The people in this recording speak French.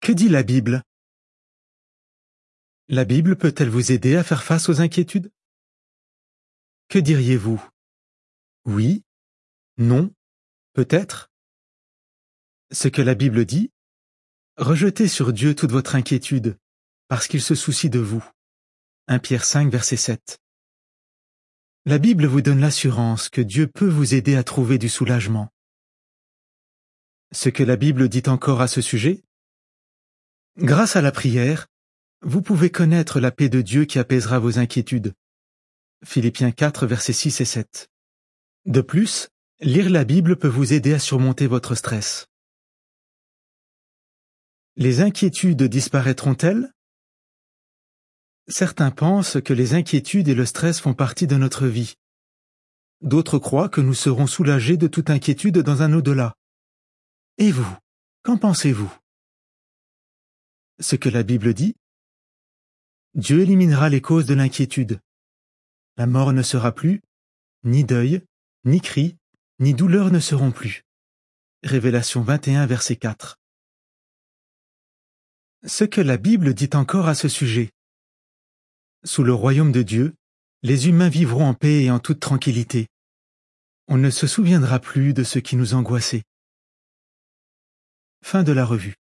Que dit la Bible? La Bible peut-elle vous aider à faire face aux inquiétudes? Que diriez-vous? Oui? Non? Peut-être? Ce que la Bible dit? Rejetez sur Dieu toute votre inquiétude, parce qu'il se soucie de vous. 1 Pierre 5, verset 7. La Bible vous donne l'assurance que Dieu peut vous aider à trouver du soulagement. Ce que la Bible dit encore à ce sujet? Grâce à la prière, vous pouvez connaître la paix de Dieu qui apaisera vos inquiétudes. Philippiens 4, versets 6 et 7. De plus, lire la Bible peut vous aider à surmonter votre stress. Les inquiétudes disparaîtront-elles? Certains pensent que les inquiétudes et le stress font partie de notre vie. D'autres croient que nous serons soulagés de toute inquiétude dans un au-delà. Et vous, qu'en pensez-vous? Ce que la Bible dit? Dieu éliminera les causes de l'inquiétude. La mort ne sera plus, ni deuil, ni cri, ni douleur ne seront plus. Révélation 21, verset 4. Ce que la Bible dit encore à ce sujet. Sous le royaume de Dieu, les humains vivront en paix et en toute tranquillité. On ne se souviendra plus de ce qui nous angoissait. Fin de la revue.